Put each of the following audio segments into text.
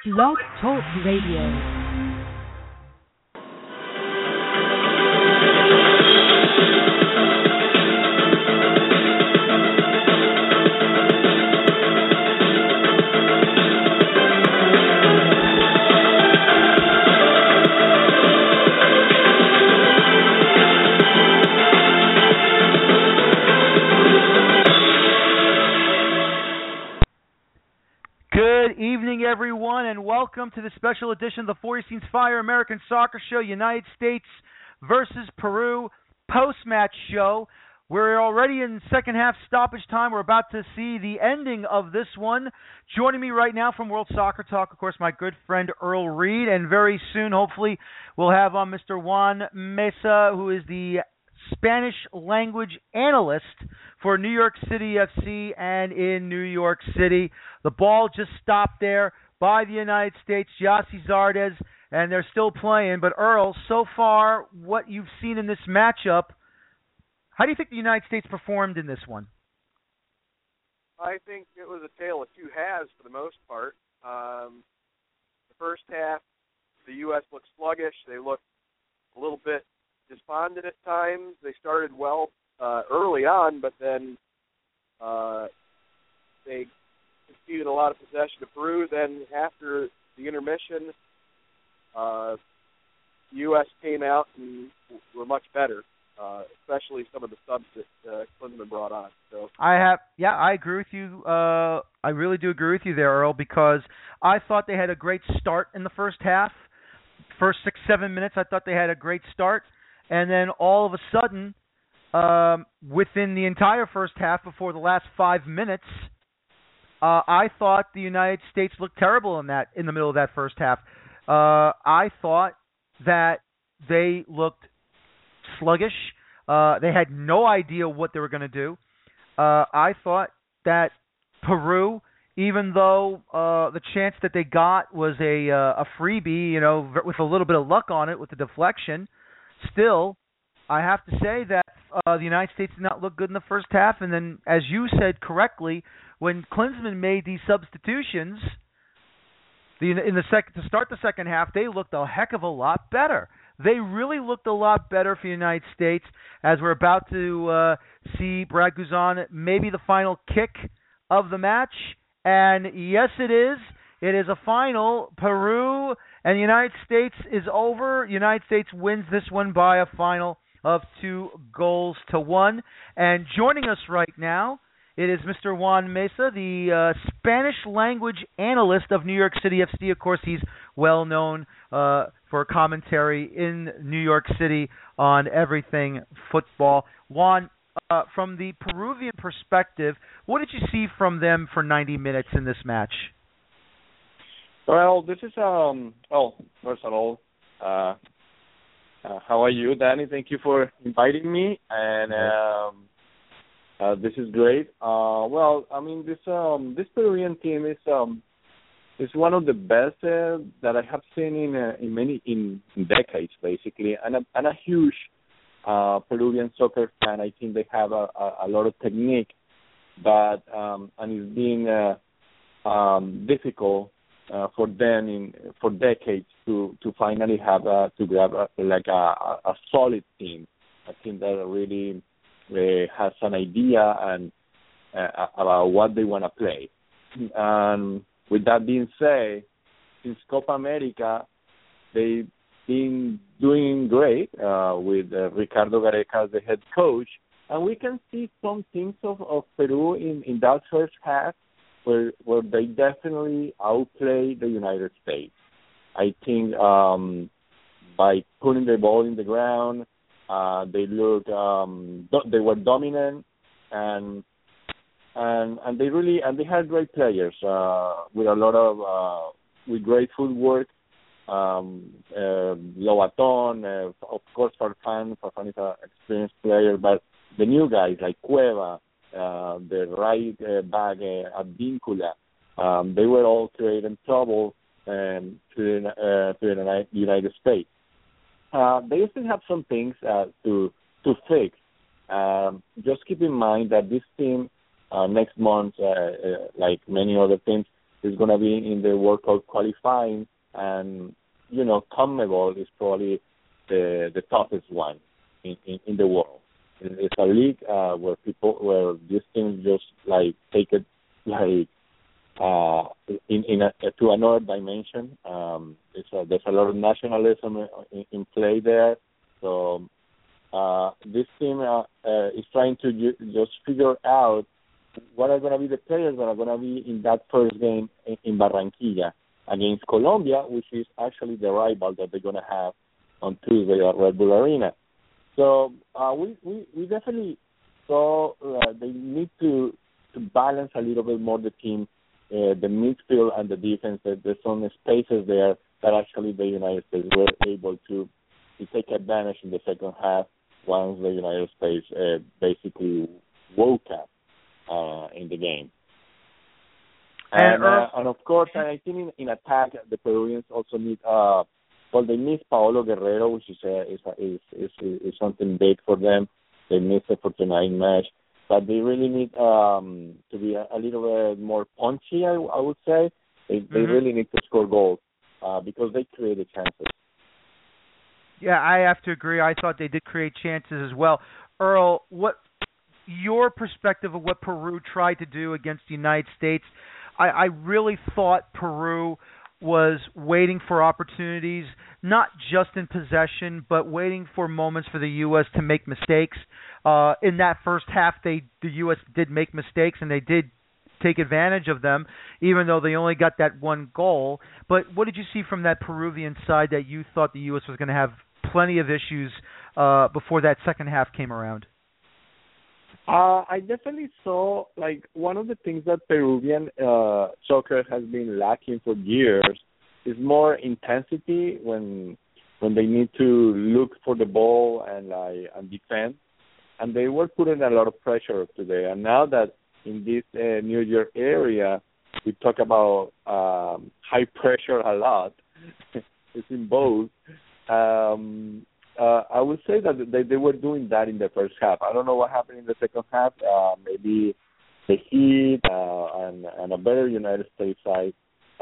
Blog Talk Radio. Good evening, everyone, and welcome to the special edition of the Four Scenes Fire American Soccer Show, United States versus Peru post-match show. We're already in second half stoppage time. We're about to see the ending of this one. Joining me right now from World Soccer Talk, of course, my good friend Earl Reed, and very soon, hopefully, we'll have on Mr. Juan Mesa, who is the Spanish language analyst for New York City FC and in New York City. The ball just stopped there by the United States, Yassi Zardes, and they're still playing. But Earl, so far, what you've seen in this matchup, how do you think the United States performed in this one? I think it was a tale of two halves for the most part. The first half, the U.S. looked sluggish. They looked a little bit despondent at times. They started well early on, but then they conceded a lot of possession to Peru. Then after the intermission, the U.S. came out and were much better, especially some of the subs that Klinsmann brought on. So I agree with you. I really do agree with you there, Earl, because I thought they had a great start in the first half. First 6-7 minutes, I thought they had a great start. And then all of a sudden, within the entire first half, before the last 5 minutes, I thought the United States looked terrible in the middle of that first half. I thought that they looked sluggish. They had no idea what they were going to do. I thought that Peru, even though the chance that they got was a freebie, with a little bit of luck on it with the deflection, still, I have to say that the United States did not look good in the first half. And then, as you said correctly, when Klinsmann made these substitutions to start the second half, they looked a heck of a lot better. They really looked a lot better for the United States, as we're about to see Brad Guzan, maybe the final kick of the match. And yes, it is. It is a final. Peru and the United States is over. United States wins this one by a final of 2-1. And joining us right now, it is Mr. Juan Mesa, the Spanish language analyst of New York City FC. Of course, he's well known for commentary in New York City on everything football. Juan, from the Peruvian perspective, what did you see from them for 90 minutes in this match? Well, this is, first of all, how are you, Danny? Thank you for inviting me, and this is great. This Peruvian team is one of the best that I have seen in decades, basically, and a huge Peruvian soccer fan. I think they have a lot of technique, but and it's been difficult for them for decades to finally have to grab a solid team. A team that really has an idea and about what they want to play. And with that being said, since Copa America, they've been doing great with Ricardo Gareca as the head coach, and we can see some things of Peru in that first half where they definitely outplay the United States. I think by putting the ball in the ground, they look they were dominant, and they had great players with a lot of with great footwork. Lobaton, of course, Farfán is an experienced player, but the new guys like Cueva, the right back Advíncula, they were all creating trouble to the United States. They still have some things to fix. Just keep in mind that this team next month, like many other teams, is going to be in the World Cup qualifying, and CONMEBOL is probably the toughest one in the world. It's a league where these teams just like take it like to another dimension. There's a lot of nationalism in play there. So this team is trying to just figure out what are going to be the players that are going to be in that first game in Barranquilla against Colombia, which is actually the rival that they're going to have on Tuesday at Red Bull Arena. So we definitely saw they need to balance a little bit more the team, the midfield and the defense. There's some spaces there that actually the United States were able to take advantage in the second half once the United States basically woke up in the game. And of course, I think in attack, the Peruvians also need. They miss Paolo Guerrero, which is something big for them. They missed the 49 match, but they really need to be a little bit more punchy. I would say they really need to score goals because they created chances. Yeah, I have to agree. I thought they did create chances as well. Earl, what your perspective of what Peru tried to do against the United States? I really thought Peru was waiting for opportunities, not just in possession, but waiting for moments for the U.S. to make mistakes. In that first half, the U.S. did make mistakes, and they did take advantage of them, even though they only got that one goal. But what did you see from that Peruvian side that you thought the U.S. was going to have plenty of issues before that second half came around? I definitely saw, like, one of the things that Peruvian soccer has been lacking for years is more intensity when they need to look for the ball and defend. And they were putting a lot of pressure today. And now that in this New York area, we talk about high pressure a lot, it's in both. I would say that they were doing that in the first half. I don't know what happened in the second half. Maybe the heat and a better United States side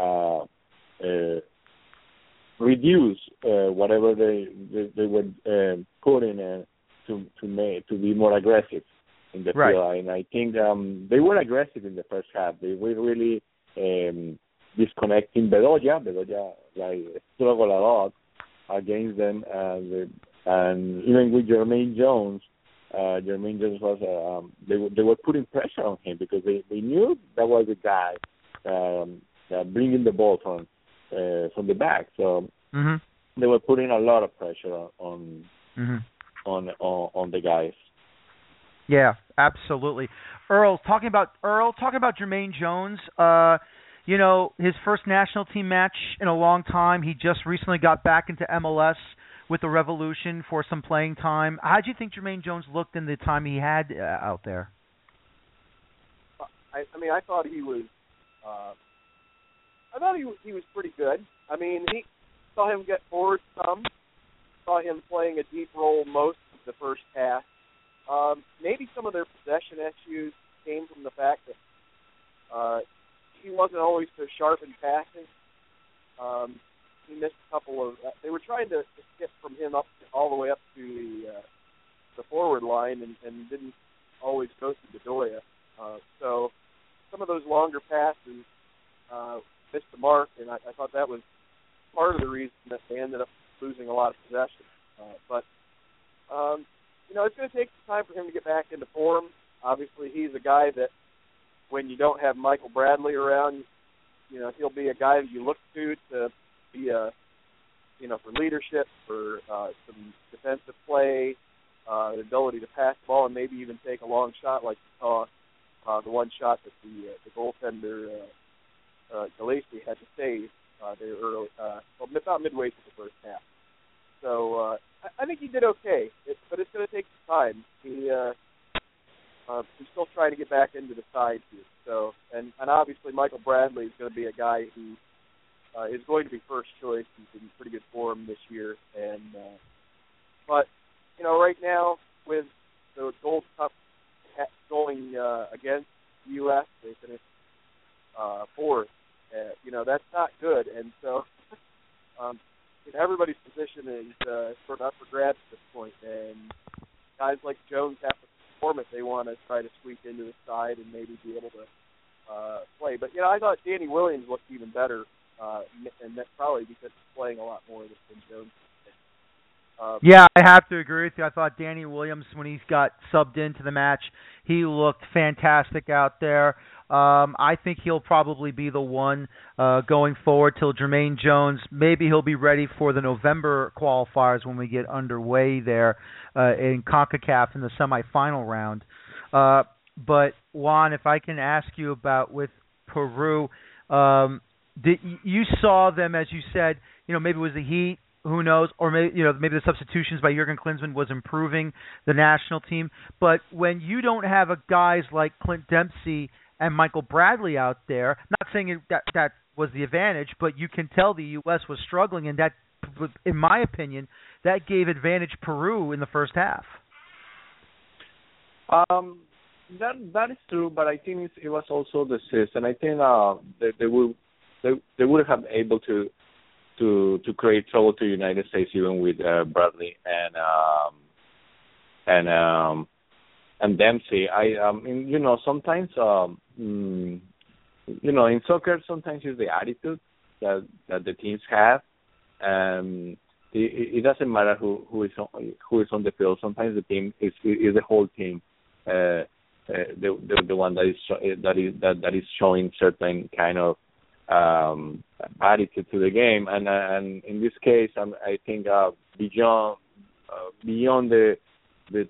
reduce whatever they were putting to be more aggressive in the field. And I think they were aggressive in the first half. They were really disconnecting Bedoya. Bedoya struggled a lot against them, and even with Jermaine Jones was they were putting pressure on him because they knew that was the guy bringing the ball from the back. So they were putting a lot of pressure on the guys. Yeah, absolutely. Earl, talking about Jermaine Jones. His first national team match in a long time. He just recently got back into MLS with the Revolution for some playing time. How did you think Jermaine Jones looked in the time he had out there? I thought he was. He was pretty good. I mean, he saw him get forward some. Saw him playing a deep role most of the first half. Maybe some of their possession issues came from the fact that he wasn't always so sharp in passing. He missed a couple of. They were trying to skip from him up all the way up to the forward line, and didn't always go through Bedoya. So some of those longer passes missed the mark, and I thought that was part of the reason that they ended up losing a lot of possession. But it's going to take some time for him to get back into form. Obviously, he's a guy that when you don't have Michael Bradley around, he'll be a guy that you look to be for leadership, for some defensive play, the ability to pass the ball, and maybe even take a long shot like you saw the one shot that the goaltender Gillespie had to save there early, about midway through the first half. So I think he did okay, but it's going to take some time. He's still trying to get back into the side here. So, and obviously Michael Bradley is going to be a guy who is going to be first choice. He's in pretty good form this year, and but right now with the Gold Cup going against the U.S., they finished fourth That's not good. And so everybody's position is sort of up for grabs at this point. And guys like Jones have to perform if they want to try to squeak into the side and maybe be able to play. But, I thought Danny Williams looked even better, and that's probably because he's playing a lot more than Jones. Yeah, I have to agree with you. I thought Danny Williams, when he got subbed into the match, he looked fantastic out there. I think he'll probably be the one going forward till Jermaine Jones. Maybe he'll be ready for the November qualifiers when we get underway there in CONCACAF in the semifinal round. But, Juan, if I can ask you about with Peru, you saw them, as you said, maybe it was the heat, who knows, or maybe the substitutions by Jurgen Klinsmann was improving the national team. But when you don't have guys like Clint Dempsey and Michael Bradley out there, not saying that was the advantage, but you can tell the U.S. was struggling, and that, in my opinion, that gave advantage Peru in the first half. That is true, but I think it was also the system. I think they would have been able to create trouble to the United States even with Bradley and Dempsey. Sometimes in soccer sometimes it's the attitude that the teams have. It doesn't matter who is on the field. Sometimes the team is the whole team. The one that is showing certain kind of attitude to the game, and in this case, I think beyond the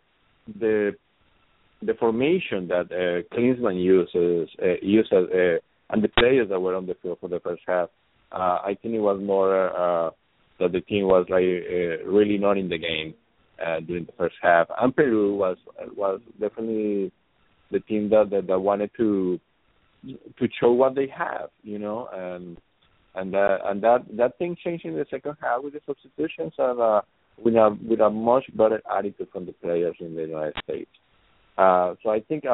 formation that Klinsmann uses, and the players that were on the field for the first half, I think it was more that the team was really not in the game during the first half, and Peru was definitely the team that wanted to show what they have, and that thing changed in the second half with the substitutions and with a much better attitude from the players in the United States. So I think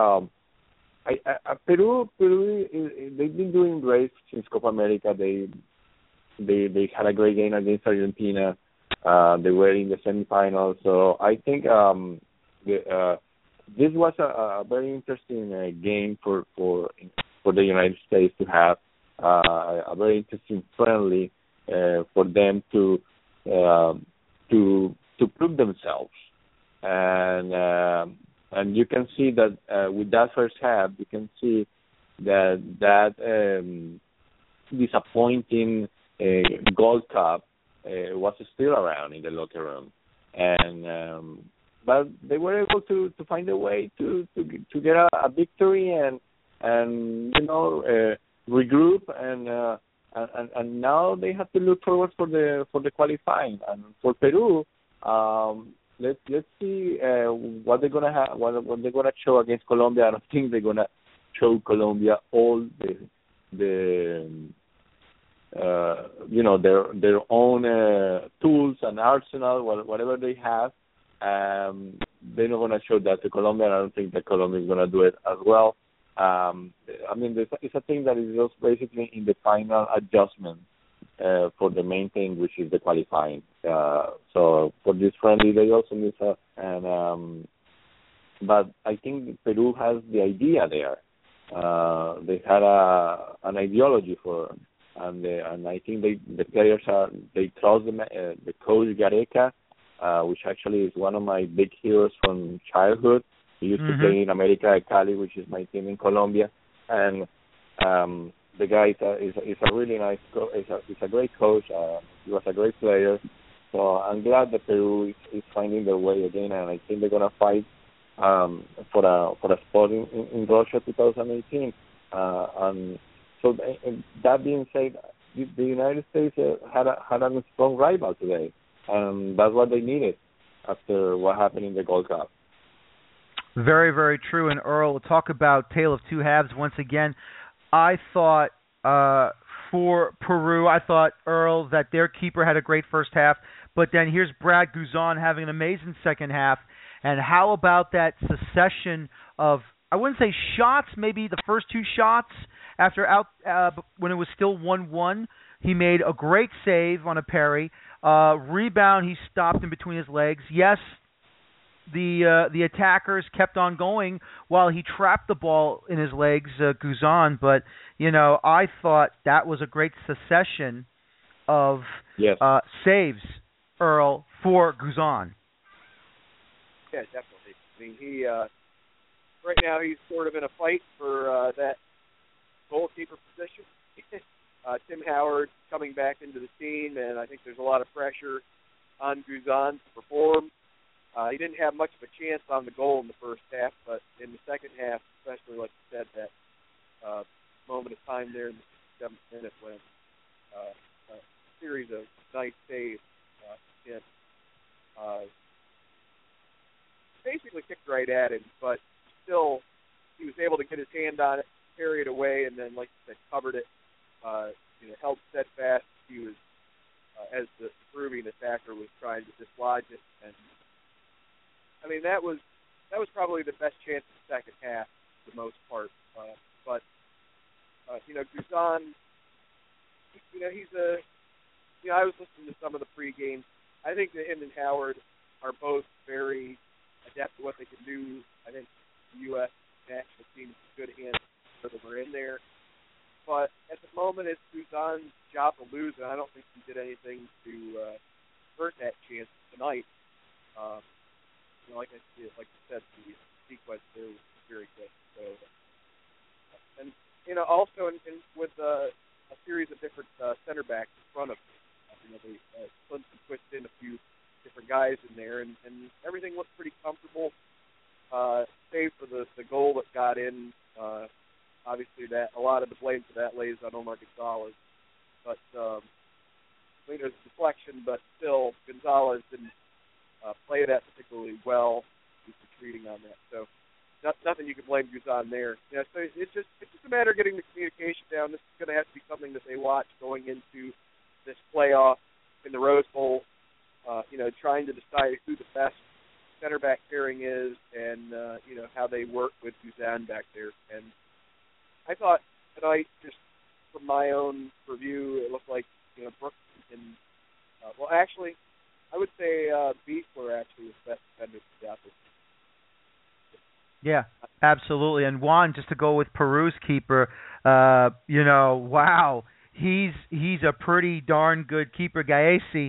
Peru they've been doing great since Copa America. They had a great game against Argentina. They were in the semifinals. So I think this was a very interesting game for the United States to have a very interesting friendly for them to prove themselves, and you can see that with that first half, you can see that disappointing Gold Cup was still around in the locker room, and but they were able to find a way to get a victory and regroup and now they have to look forward for the qualifying. And for Peru, let's see what they're gonna have, what they're gonna show against Colombia. I don't think they're gonna show Colombia all their own tools and arsenal, whatever they have. They're not gonna show that to Colombia. And I don't think that Colombia is gonna do it as well. It's a thing that is just basically in the final adjustment for the main thing, which is the qualifying. So for this friendly, they also need but I think Peru has the idea there. They had an ideology for, and I think the players they trust the coach Gareca, which actually is one of my big heroes from childhood. He used to play in America at Cali, which is my team in Colombia, and the guy is a really nice he's a great coach. He was a great player, so I'm glad that Peru is finding their way again, and I think they're gonna fight for a spot in Russia 2018. And so that being said, the United States had a strong rival today, and that's what they needed after what happened in the Gold Cup. Very, very true. And Earl, we'll talk about Tale of Two Halves once again. I thought for Peru, Earl, that their keeper had a great first half, but then here's Brad Guzan having an amazing second half. And how about that succession of, I wouldn't say shots, maybe the first two shots, when it was still 1-1, he made a great save on a parry. Rebound, he stopped in between his legs. Yes, the attackers kept on going while he trapped the ball in his legs, Guzan. But I thought that was a great succession of saves, Earl, for Guzan. Yeah, definitely. I mean, he right now he's sort of in a fight for that goalkeeper position. Tim Howard coming back into the team, and I think there's a lot of pressure on Guzan to perform. He didn't have much of a chance on the goal in the first half, but in the second half, especially like you said, that moment of time there in the 7th minute when a series of nice saves him. Basically kicked right at him, but still he was able to get his hand on it, carry it away, and then, like you said, covered it. Held steadfast. He was, as the Peruvian attacker was trying to dislodge it, and I mean that was probably the best chance in the second half for the most part. But Guzan, he's a. I was listening to some of the pregame. I think that him and Howard are both very adept at what they can do. I think the U.S. national team is a good hand so that we're in there. But at the moment, it's Guzan's job to lose, and I don't think he did anything to hurt that chance tonight. Like you said, the sequence there was very good. So, and also with a series of different center backs in front of him, Clemson twisted in a few different guys in there, and everything looked pretty comfortable, save for the goal that got in. Obviously, that a lot of the blame for that lays on Omar Gonzalez. But I think there's a deflection, but still, Gonzalez didn't play that particularly well. He's retreating on that. So nothing you can blame Guzan there. So it's just a matter of getting the communication down. This is going to have to be something that they watch going into this playoff in the Rose Bowl. Trying to decide who the best center back pairing is, and how they work with Guzan back there. And I thought tonight, just from my own review, it looked like Brooks and actually, I would say Beasler actually was the best defender for the Yeah, absolutely. And Juan, just to go with Peru's keeper, wow, he's a pretty darn good keeper. Gaesi,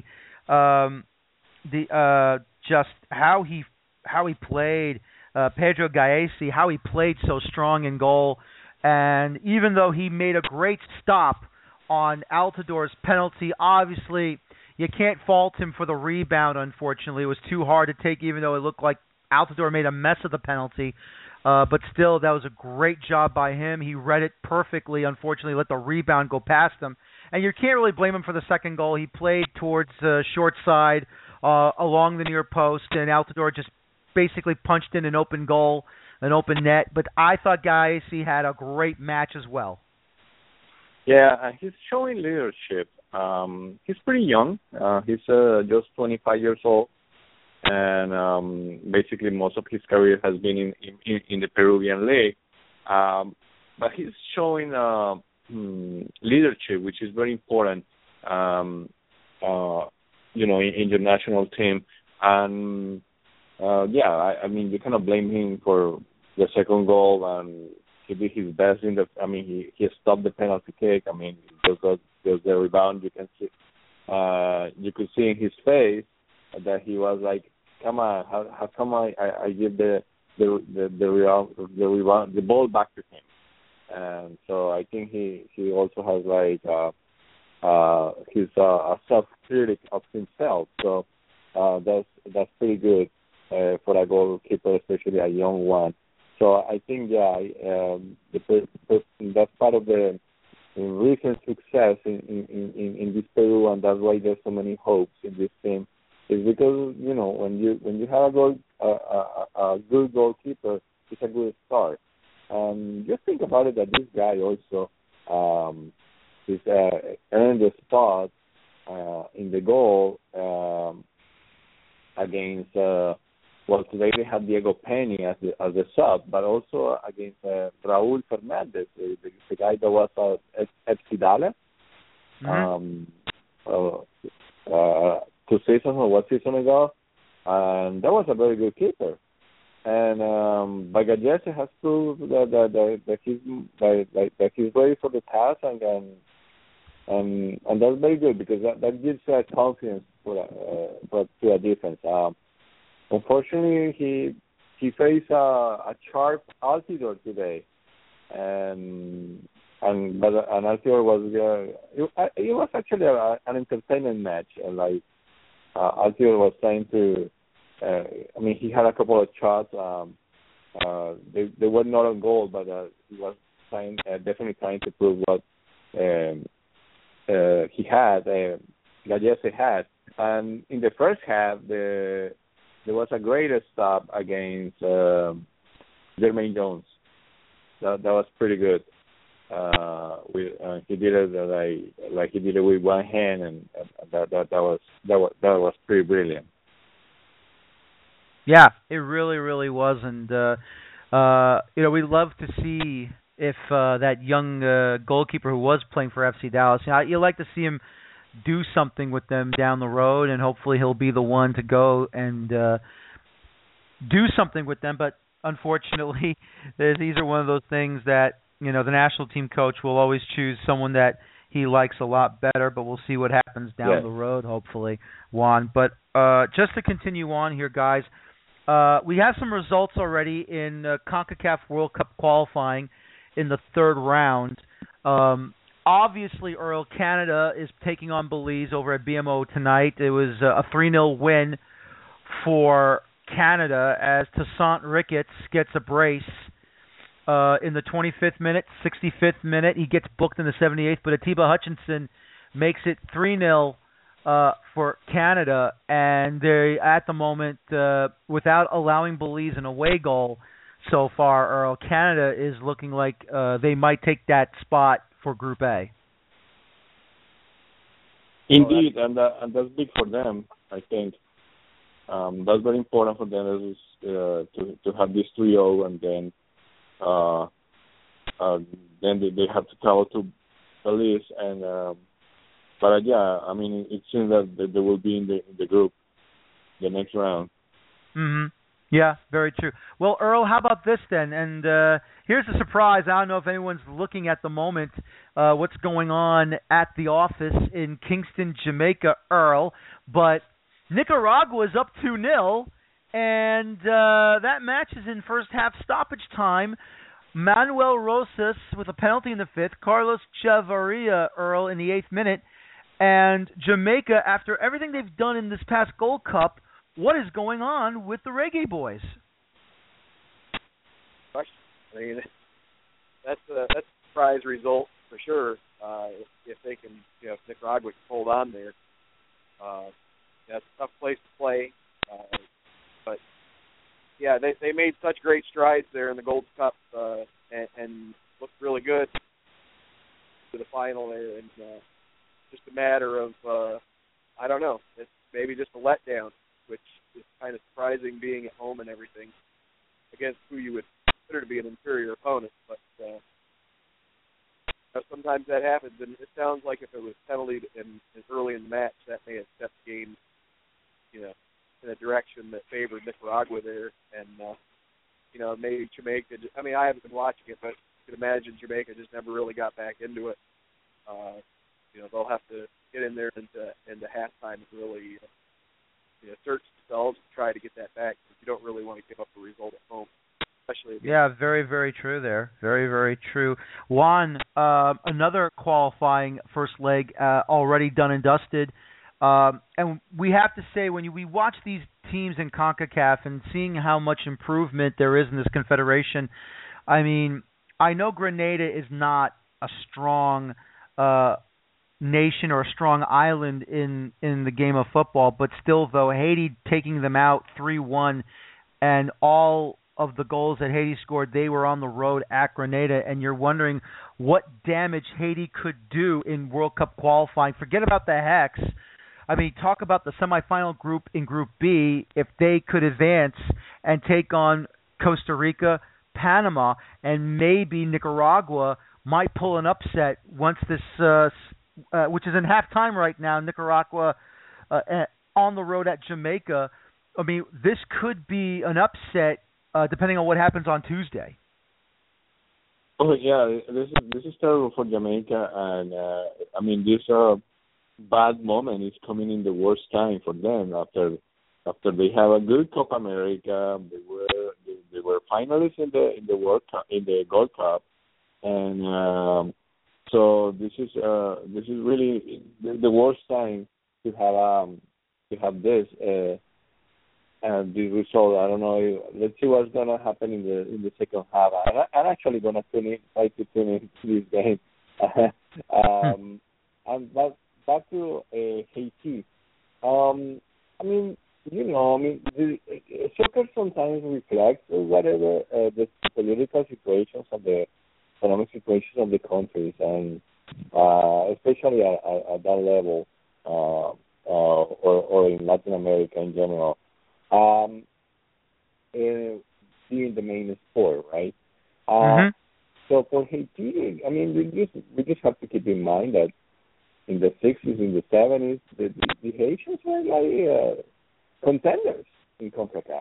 just how he played, Pedro Gaesi, how he played so strong in goal. And even though he made a great stop on Altidor's penalty, obviously you can't fault him for the rebound, unfortunately. It was too hard to take, even though it looked like Altidore made a mess of the penalty. But still, that was a great job by him. He read it perfectly, unfortunately, let the rebound go past him. And you can't really blame him for the second goal. He played towards the short side along the near post, and Altidore just basically punched in an open goal, an open net. But I thought Gaesi had a great match as well. Yeah, he's showing leadership. He's pretty young. He's just 25 years old, and basically most of his career has been in the Peruvian league. But he's showing leadership, which is very important, in the national team. And I mean, you cannot blame him for the second goal, and he did his best he stopped the penalty kick. I mean, just the rebound, you can see, you could see in his face that he was like, "Come on, how come I give the rebound, the ball back to him?" And so I think he also has he's a self-critic of himself. So that's pretty good for a goalkeeper, especially a young one. So I think that's part of the recent success in this Peru, and that's why there's so many hopes in this team. Is because when you have a good goalkeeper, it's a good start. Just think about it that this guy also is earned a spot in the goal against well, today they had Diego Penny as the sub, but also against Raúl Fernández, the guy that was at FC Dallas. Mm-hmm. 2 seasons or 1 season ago, and that was a very good keeper. And Bagayese has proved that he's ready for the task, and that's very good because that gives confidence to a defense. Unfortunately, he faced a sharp Altidore today, and Altidore was it was actually an entertainment match. Like Altidore was trying to, he had a couple of shots. They were not on goal, but he was definitely trying to prove what he had. Gallese had, and in the first half, there was a great stop against Jermaine Jones. That was pretty good. He did it like he did it with one hand, and that was pretty brilliant. Yeah, it really was, and we'd love to see if that young goalkeeper who was playing for FC Dallas, you like to see him do something with them down the road, and hopefully he'll be the one to go and do something with them. But unfortunately, these are one of those things that the national team coach will always choose someone that he likes a lot better. But we'll see what happens down the road, hopefully, Juan. But just to continue on here, guys, we have some results already in CONCACAF World Cup qualifying in the third round. Obviously, Earl, Canada is taking on Belize over at BMO tonight. It was a 3-0 win for Canada as Toussaint Ricketts gets a brace in the 25th minute, 65th minute. He gets booked in the 78th, but Atiba Hutchinson makes it 3-0 for Canada. And they, at the moment, without allowing Belize an away goal so far, Earl, Canada is looking like they might take that spot for Group A. Indeed, and that's big for them, I think. That's very important for them to have this 3-0, and then they have to travel to Belize. And it seems that they will be in the group, the next round. Mm-hmm. Yeah, very true. Well, Earl, how about this then? And here's a surprise. I don't know if anyone's looking at the moment what's going on at the office in Kingston, Jamaica, Earl, but Nicaragua is up 2-0, and that match is in first half stoppage time. Manuel Rosas with a penalty in the 5th, Carlos Chavarria, Earl, in the 8th minute, and Jamaica, after everything they've done in this past Gold Cup, what is going on with the Reggae Boys? I mean, that's a surprise result for sure. If they can, if Nicaragua can hold on there, that's a tough place to play. But yeah, they made such great strides there in the Gold Cup and looked really good to the final there, and just a matter of I don't know, it's maybe just a letdown, which is kind of surprising, being at home and everything against who you would consider to be an inferior opponent. But sometimes that happens, and it sounds like if it was penalty early in the match, that may have set the game, in a direction that favored Nicaragua there. And maybe Jamaica. I haven't been watching it, but you can imagine Jamaica just never really got back into it. They'll have to get in there into halftime and really search themselves and try to get that back. You don't really want to give up a result at home, especially. Yeah, very, very true there. Very, very true. Juan, another qualifying first leg already done and dusted. And we have to say, when we watch these teams in CONCACAF and seeing how much improvement there is in this confederation, I know Grenada is not a strong nation or a strong island in the game of football, but still, though, Haiti taking them out 3-1, and all of the goals that Haiti scored, they were on the road at Grenada, and you're wondering what damage Haiti could do in World Cup qualifying. Forget about the Hex. I mean, talk about the semifinal group in Group B. If they could advance and take on Costa Rica, Panama, and maybe Nicaragua might pull an upset once this, which is in halftime right now. Nicaragua on the road at Jamaica. I mean, this could be an upset depending on what happens on Tuesday. Oh yeah, this is terrible for Jamaica, and I mean this bad moment is coming in the worst time for them after they have a good Copa America. They were finalists in the World Cup, in the Gold Cup, and so this is really the worst time to have this. And the result, I don't know. Let's see what's gonna happen in the second half. I'm actually gonna try to tune into this game. And back to Haiti. I mean, soccer sometimes reflects whatever the political situations and the economic situations of the countries, and especially at that level, or in Latin America in general. Being the main sport, right? So for Haiti, I mean, we just have to keep in mind that in the 60s, in the 70s, the Haitians were like contenders in CONCACAF.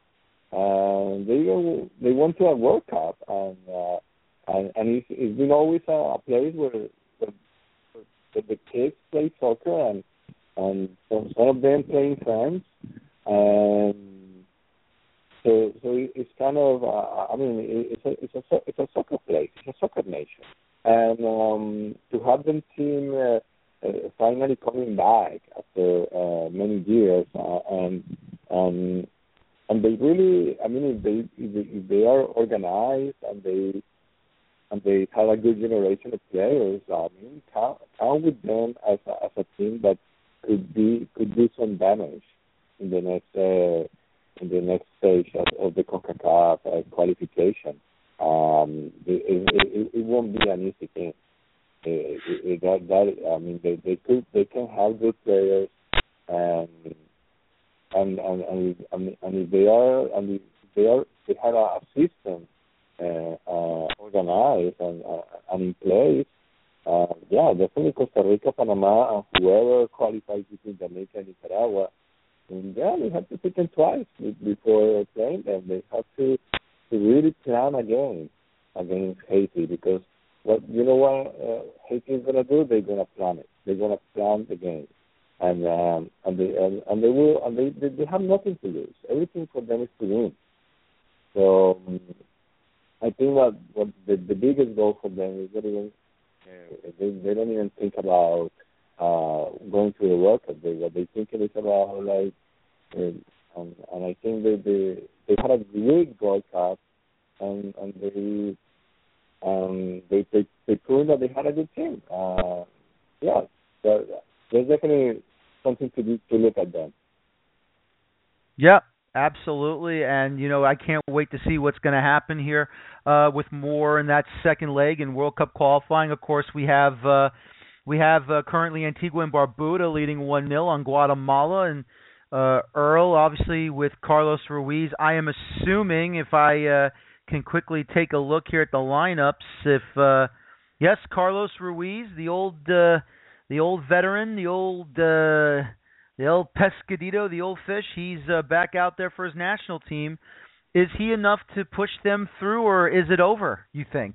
They went to a World Cup, and it's been always a place where the kids play soccer, and some of them play in France. So it's kind of I mean it's a soccer place, it's a soccer nation, and to have them team finally coming back after many years, and they really, I mean, if they are organized and they have a good generation of players, I mean, count with them as a team that could do some damage in the next stage of the CONCACAF qualification. It won't be an easy thing. I mean, they can have good players, and if they have a system organized and in place. Definitely Costa Rica, Panama, and whoever qualifies between Jamaica and Nicaragua, they have to pick them twice before playing them. They have to really plan a game against Haiti, because what Haiti is gonna do, they're gonna plan it. They're gonna plan the game, and they have nothing to lose. Everything for them is to win. So I think what the biggest goal for them is not even. They don't even think about going to the World Cup. What they think is about and I think they had a great World Cup, and they proved that they had a good team. There's definitely something to look at them. Yeah. Absolutely, and I can't wait to see what's going to happen here with more in that second leg in World Cup qualifying. Of course, we have currently Antigua and Barbuda leading 1-0 on Guatemala, and Earl obviously with Carlos Ruiz. I am assuming, if I can quickly take a look here at the lineups, yes, Carlos Ruiz, the old veteran, the old pescadito, the old fish, he's back out there for his national team. Is he enough to push them through, or is it over, you think?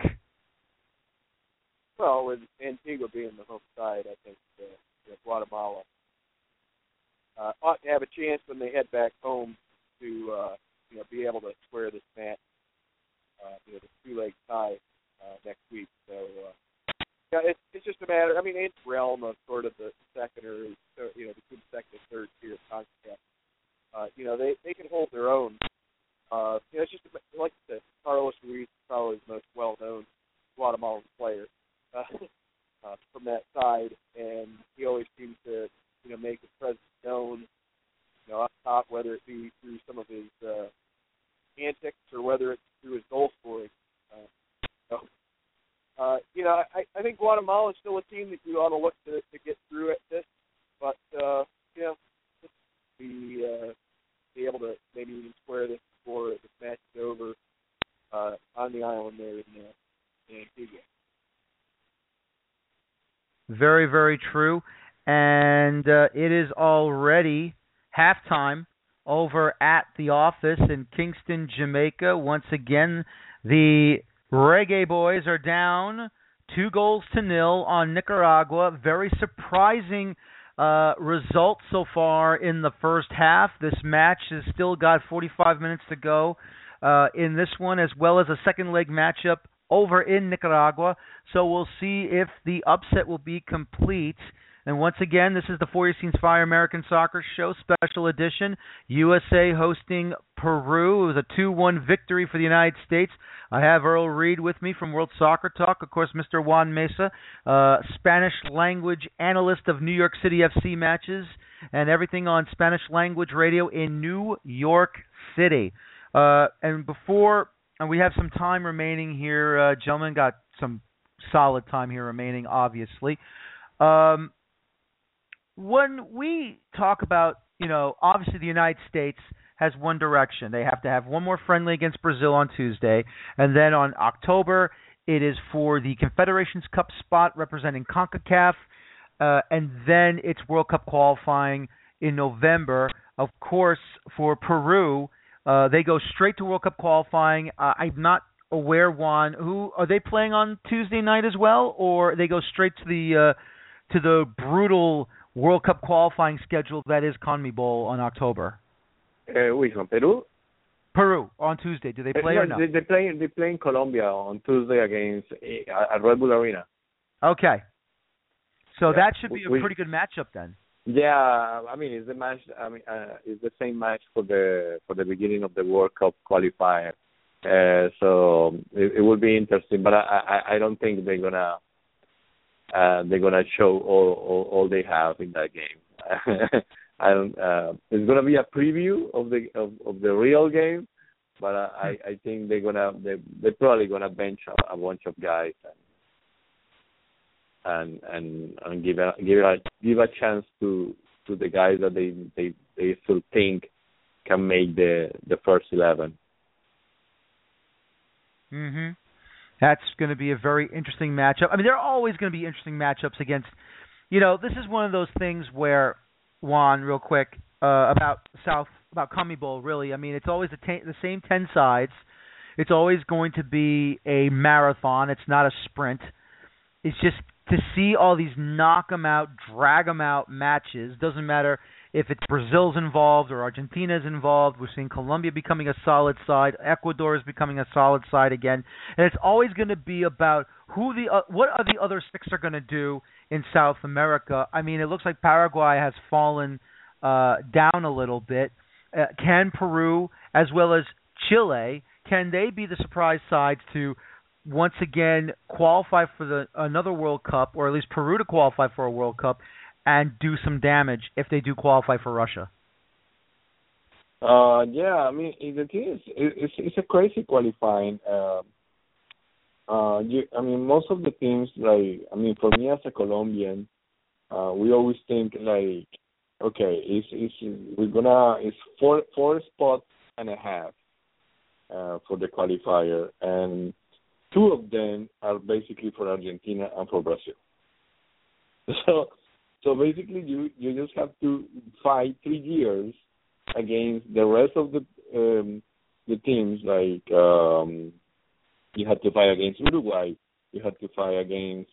Well, with Antigua being the home side, I think Guatemala ought to have a chance when they head back home to be able to square this match, the two-leg tie next week. So, it's just a matter. I mean, it's realm of sort of the second or between second and third tier concept. They can hold their own. It's just like I said, Carlos Ruiz is probably the most well-known Guatemalan player from that side, and he always seems to make his presence known. Up top, whether it be through some of his antics or whether it's through his goal scoring. I think Guatemala is still a team that you ought to look to get through at this. But, eye on there in Antigua. Very, very true. And it is already halftime over at the office in Kingston, Jamaica. Once again, the Reggae Boys are down 2-0 on Nicaragua. Very surprising result so far in the first half. This match has still got 45 minutes to go in this one, as well as a second leg matchup over in Nicaragua. So we'll see if the upset will be complete. And once again, this is the Four Scenes Fire American Soccer Show Special Edition. USA hosting Peru. It was a 2-1 victory for the United States. I have Earl Reed with me from World Soccer Talk. Of course, Mr. Juan Mesa, Spanish language analyst of New York City FC matches and everything on Spanish language radio in New York City. And we have some time remaining here, gentlemen. Got some solid time here remaining, obviously. When we talk about, obviously the United States has one direction. They have to have one more friendly against Brazil on Tuesday. And then on October, it is for the Confederations Cup spot representing CONCACAF. And then it's World Cup qualifying in November. Of course, for Peru, they go straight to World Cup qualifying. I'm not aware, Juan, who are they playing on Tuesday night as well, or they go straight to the brutal World Cup qualifying schedule that is CONMEBOL on October? Which one, Peru? Peru on Tuesday. Do they play or no? They play in Colombia on Tuesday against at Red Bull Arena. Okay, so that should be a pretty good matchup then. Yeah, I mean it's the match. It's the same match for the beginning of the World Cup qualifier. So it will be interesting, but I don't think they're gonna show all they have in that game. It's gonna be a preview of the real game, but I think they're probably gonna bench a bunch of guys and give a chance to the guys that they still think can make the first 11. Mhm. That's going to be a very interesting matchup. I mean, there are always going to be interesting matchups against, this is one of those things where, Juan, real quick, about CONMEBOL, really. I mean, it's always the same 10 sides. It's always going to be a marathon. It's not a sprint. It's just to see all these knock 'em out, drag 'em out matches. Doesn't matter if it's Brazil's involved or Argentina's involved. We're seeing Colombia becoming a solid side. Ecuador is becoming a solid side again. And it's always going to be about what are the other six are going to do in South America. I mean, it looks like Paraguay has fallen down a little bit. Can Peru, as well as Chile, can they be the surprise sides to once again qualify for another World Cup, or at least Peru to qualify for a World Cup, and do some damage if they do qualify for Russia? Yeah, I mean, the thing is, it's a crazy qualifying. Most of the teams, for me as a Colombian, we always think okay, it's four spots and a half for the qualifier, and two of them are basically for Argentina and for Brazil. So basically, you just have to fight 3 years against the rest of the teams. You had to fight against Uruguay, you had to fight against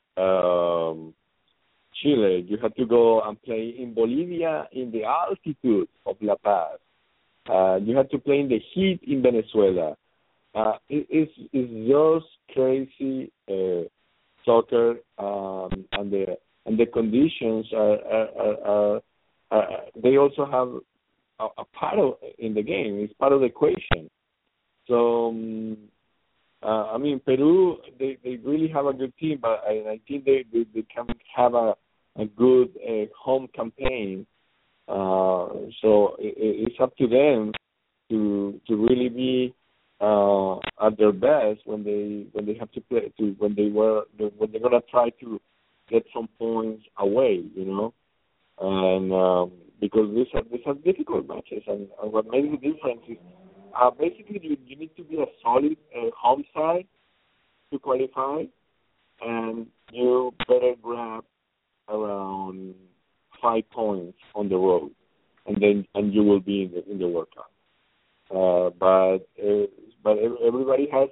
Chile, you had to go and play in Bolivia in the altitude of La Paz. You had to play in the heat in Venezuela. It's just crazy soccer, and the conditions are they also have a part in the game. It's part of the equation. So Peru, they really have a good team, but I think they can have a good home campaign. So it's up to them to really be at their best when they have to play when they're gonna try to get some points away, and because these are difficult matches, and what makes the difference is basically you need to be a solid home side to qualify, and you better grab around 5 points on the road, and you will be in the World Cup. But everybody has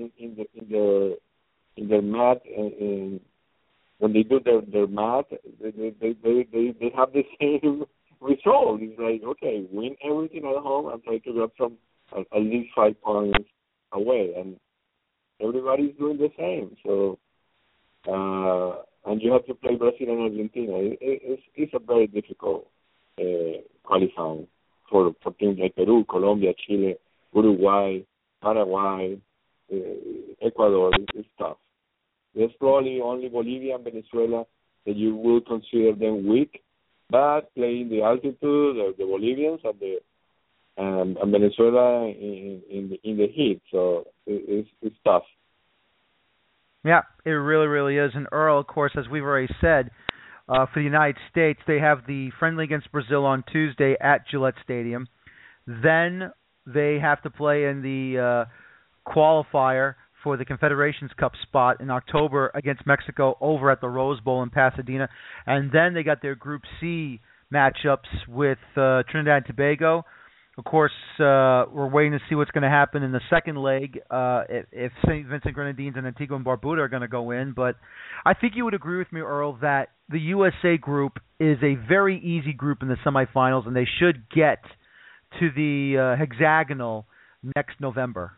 in their math, when they do their math, they have the same result. It's like, okay, win everything at home and try to grab some at least 5 points away, and everybody's doing the same. So, and you have to play Brazil and Argentina. It's a very difficult qualifying for teams like Peru, Colombia, Chile, Uruguay, Paraguay, Ecuador. It's tough. There's probably only Bolivia and Venezuela that you will consider them weak, but playing the altitude, the Bolivians and Venezuela in the heat, so it's tough. Yeah, it really, really is. And Earl, of course, as we've already said, for the United States, they have the friendly against Brazil on Tuesday at Gillette Stadium. Then they have to play in the qualifier for the Confederations Cup spot in October against Mexico over at the Rose Bowl in Pasadena. And then they got their Group C matchups with Trinidad and Tobago. Of course, we're waiting to see what's going to happen in the second leg if St. Vincent Grenadines and Antigua and Barbuda are going to go in. But I think you would agree with me, Earl, that the USA group is a very easy group in the semifinals, and they should get to the hexagonal next November.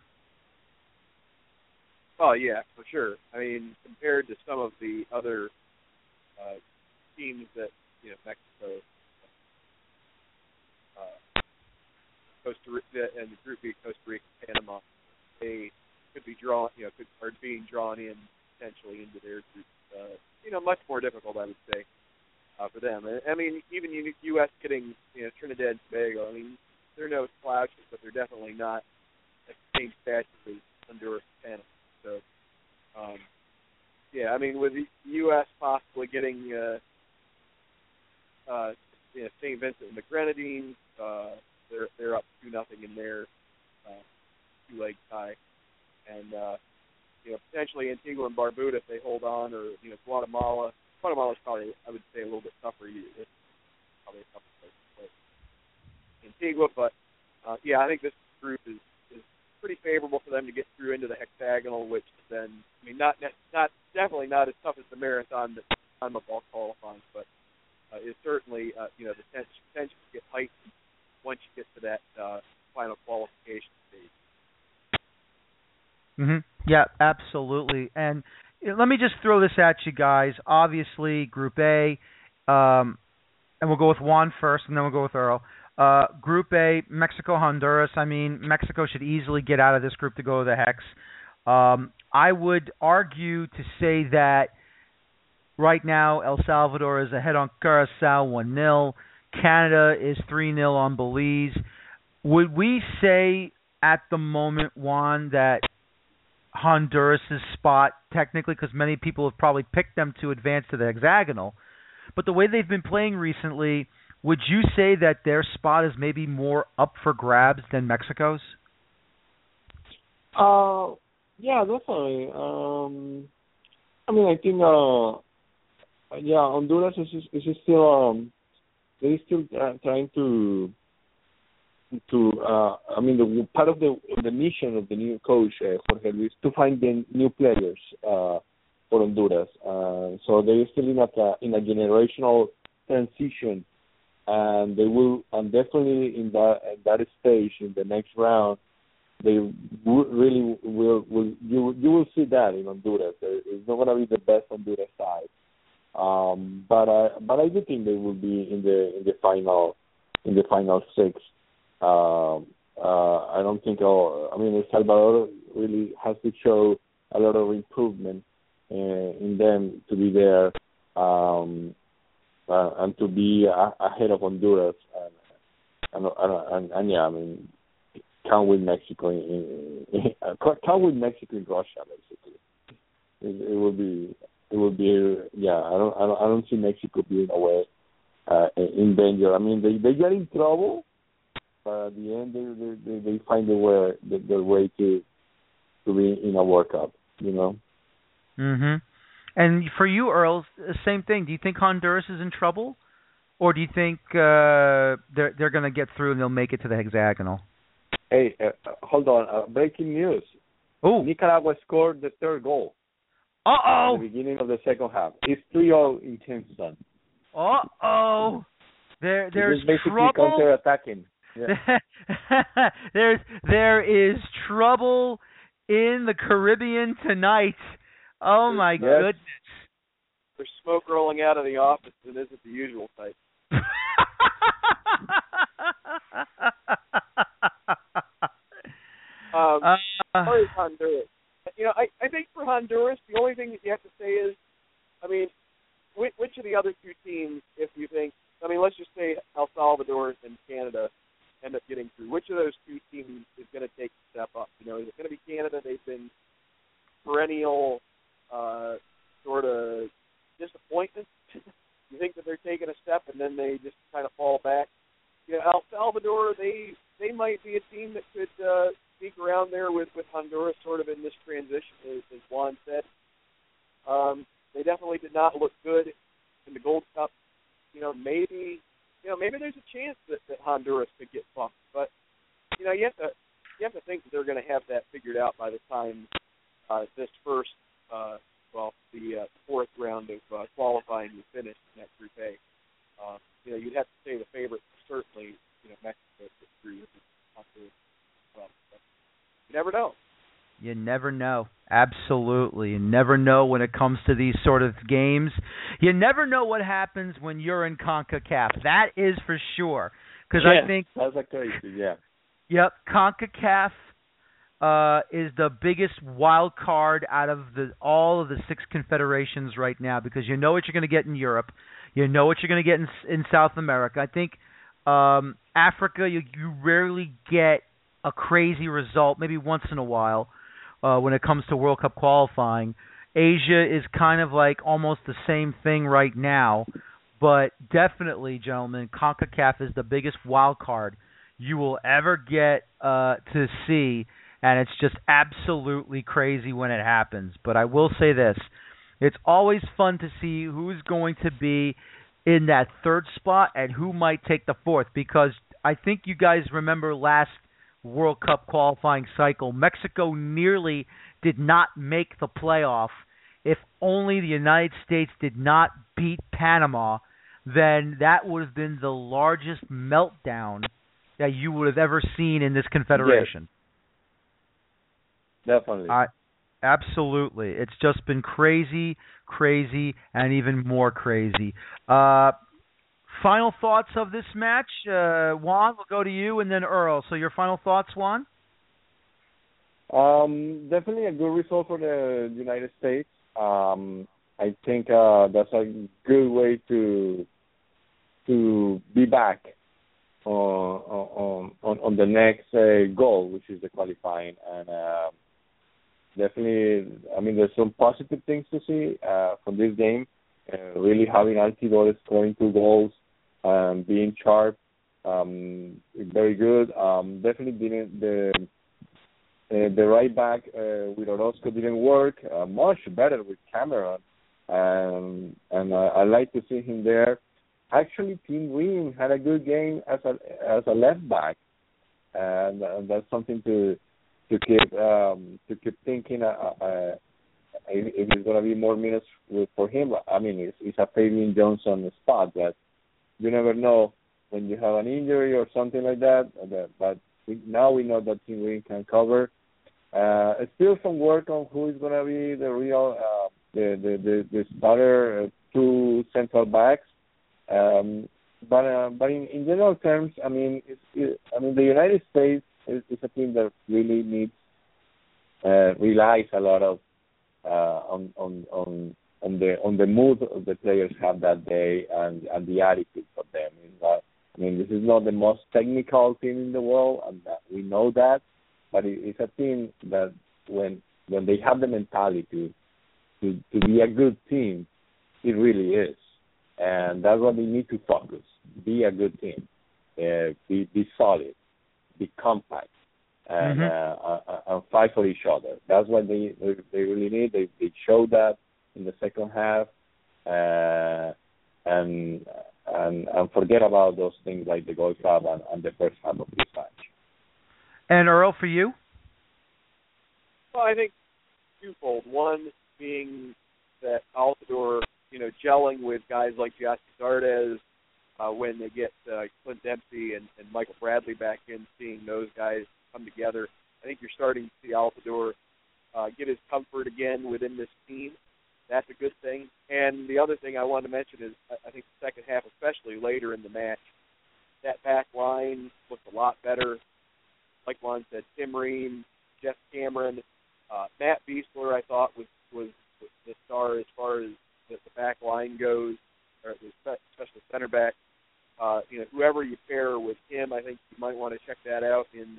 Oh, yeah, for sure. I mean, compared to some of the other teams that, Mexico, Costa Rica, and the Group B, Costa Rica, Panama, they could be drawn, are being drawn in potentially into their group. Much more difficult, I would say, for them. I mean, even U.S. getting, Trinidad and Tobago. I mean, they're no slouches, but they're definitely not at the same stature as Honduras and Panama. So, I mean, with the U.S. possibly getting St. Vincent and the Grenadines, they're up 2-0 in their two-leg tie, and potentially Antigua and Barbuda if they hold on, or Guatemala. Guatemala's probably, I would say, a little bit tougher. It's probably a tougher place to play Antigua, but I think this group is pretty favorable for them to get through into the hexagonal, which then, I mean, definitely not as tough as the marathon that I'm about qualifying, but is certainly the tension to get heightened once you get to that final qualification stage. Mm-hmm. Yeah, absolutely. And let me just throw this at you guys. Obviously, Group A, and we'll go with Juan first, and then we'll go with Earl. Group A, Mexico, Honduras. I mean, Mexico should easily get out of this group to go to the Hex. I would argue to say that right now El Salvador is ahead on Curacao 1-0. Canada is 3-0 on Belize. Would we say at the moment, Juan, that Honduras' spot, technically, because many people have probably picked them to advance to the hexagonal, but the way they've been playing recently, would you say that their spot is maybe more up for grabs than Mexico's? Yeah, definitely. I mean, I think, Honduras is still, they're still trying to. I mean, the part of the mission of the new coach Jorge Luis to find the new players for Honduras. So they're still in a generational transition. And they will, and definitely in that stage, in the next round, they really will. You will see that in Honduras. It's not going to be the best Honduras side, but I do think they will be in the final six. I don't think. I mean, El Salvador really has to show a lot of improvement in them to be there. And to be ahead of Honduras, and yeah, I mean, can't win Mexico in Russia, basically. It will be, yeah. I don't see Mexico being away in danger. I mean, they get in trouble but at the end they find their way to be in a World Cup, you know. Mhm. And for you, Earl, same thing. Do you think Honduras is in trouble, or do you think they're going to get through and they'll make it to the hexagonal? Hey, hold on. Breaking news. Oh, Nicaragua scored the third goal. Uh-oh. At the beginning of the second half. It's 3-0 in Kingston. Uh-oh. There's basically trouble. counter-attacking. Yeah. there is trouble in the Caribbean tonight. Oh my goodness. There's smoke rolling out of the office that isn't the usual type. As far as Honduras, I think for Honduras, the only thing that you have to say is, I mean, which of the other two teams, if you think, I mean, let's just say El Salvador and Canada end up getting through, which of those two teams is going to take a step up? Is it going to be Canada? They've been perennial sort of disappointment. You think that they're taking a step and then they just kind of fall back? El Salvador, they might be a team that could sneak around there with Honduras sort of in this transition, as Juan said. They definitely did not look good in the Gold Cup. Maybe there's a chance that Honduras could get bumped, but you have to think that they're going to have that figured out by the time this first, the fourth round of qualifying is finished in that Group A. You'd have to say the favorite certainly, Mexico gets through. Well, you never know. You never know. Absolutely. You never know when it comes to these sort of games. You never know what happens when you're in CONCACAF. That is for sure. Because I think that's a crazy, yeah. Yep, CONCACAF is the biggest wild card out of all of the six confederations right now, because you know what you're going to get in Europe. You know what you're going to get in South America. I think Africa, you rarely get a crazy result, maybe once in a while. When it comes to World Cup qualifying. Asia is kind of like almost the same thing right now, but definitely, gentlemen, CONCACAF is the biggest wild card you will ever get to see, and it's just absolutely crazy when it happens. But I will say this, it's always fun to see who's going to be in that third spot and who might take the fourth, because I think you guys remember last World Cup qualifying cycle, Mexico nearly did not make the playoff. If only the United States did not beat Panama, then that would have been the largest meltdown that you would have ever seen in this confederation. Yes. Definitely. Absolutely. It's just been crazy, and even more crazy. Final thoughts of this match? Juan, we'll go to you, and then Earl. So your final thoughts, Juan? Definitely a good result for the United States. I think that's a good way to be back on the next goal, which is the qualifying. And definitely, I mean, there's some positive things to see from this game. Really having Altidore scoring 2 goals. Being sharp, very good. Definitely didn't the right back with Orozco didn't work. Much better with Cameron, and I like to see him there. Actually, Tim Wing had a good game as a left back, and that's something to keep thinking. If it's going to be more minutes for him, I mean, it's a Fabian Johnson spot that. You never know when you have an injury or something like that. But now we know that Tim Wing can cover. Still some work on who is going to be the real the starter 2 central backs. But in general terms, I mean, the United States is a team that really needs relies a lot of on the mood the players have that day and the attitude of them. I mean, this is not the most technical team in the world, and we know that, but it's a team that when they have the mentality to be a good team, it really is. And that's what we need to focus. Be a good team. Be solid. be compact and fight for each other. That's what they really need. They showed that in the second half, and forget about those things like the Gold Cup and the first half of this match. And Earl, for you? Well, I think twofold. One being that Altidore, gelling with guys like Gyasi Zardes when they get Clint Dempsey and Michael Bradley back in, seeing those guys come together. I think you're starting to see Altidore get his comfort again within this team. That's a good thing. And the other thing I wanted to mention is I think the second half, especially later in the match, that back line looked a lot better. Like Juan said, Tim Ream, Jeff Cameron, Matt Beasler, I thought was the star as far as the back line goes, or especially center back. Whoever you pair with him, I think you might want to check that out in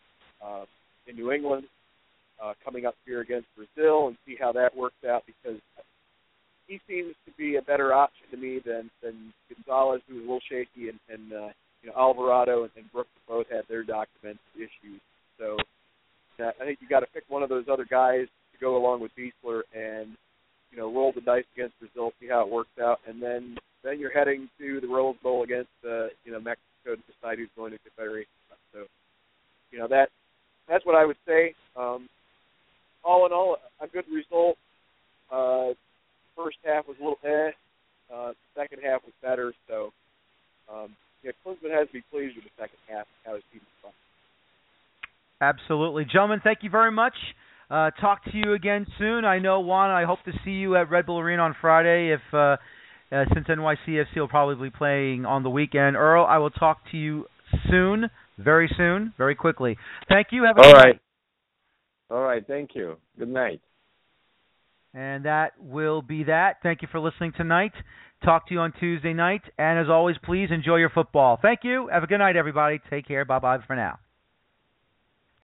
New England, coming up here against Brazil, and see how that works out, because he seems to be a better option to me than Gonzalez, who's a little shaky, and Alvarado and Brooks both had their documented issues. So I think you got to pick one of those other guys to go along with Beasler and roll the dice against Brazil, see how it works out, and then you're heading to the Rose Bowl against Mexico to decide who's going to Confederation Cup. So that's what I would say. All in all, a good result. First half was a little second half was better. So Klinsmann has to be pleased with the second half, how his team is playing. Absolutely. Gentlemen, thank you very much. Talk to you again soon. I know, Juan, I hope to see you at Red Bull Arena on Friday since NYCFC will probably be playing on the weekend. Earl, I will talk to you soon, very quickly. Thank you. Have a good night. All right. Thank you. Good night. And that will be that. Thank you for listening tonight. Talk to you on Tuesday night. And as always, please enjoy your football. Thank you. Have a good night, everybody. Take care. Bye-bye for now.